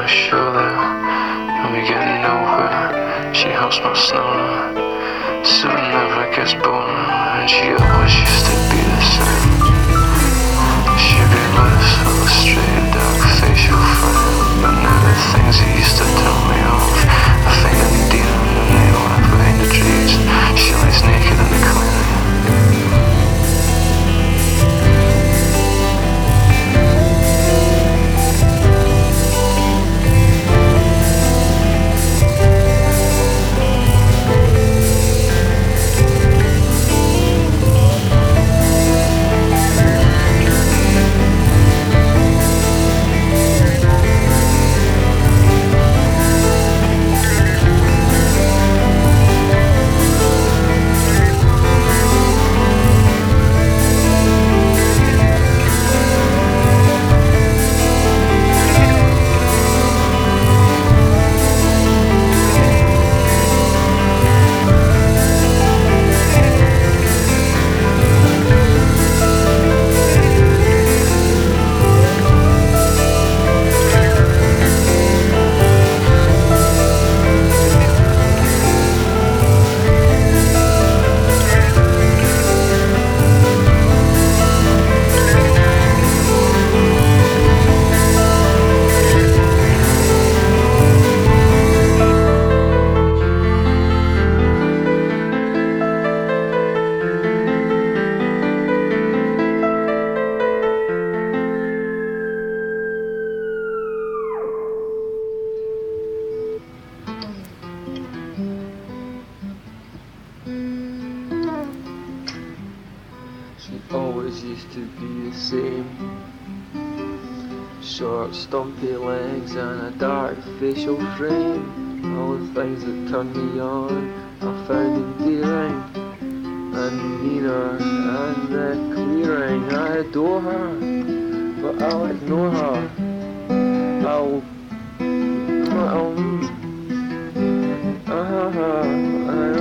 my shoulder, and we get nowhere. She helps my snoring, so it never gets boring. And she always used to be the same. She'd be less of a straight dark facial frame, but now the things that used to turn me off, I find endearing and they laugh behind the trees. She lays naked in the clearing. She always used to be the same. Short, stumpy legs and a dark facial frame. All the things that turned me on I found endearing and meaner and clearing. I adore her, but I'll ignore her. I'll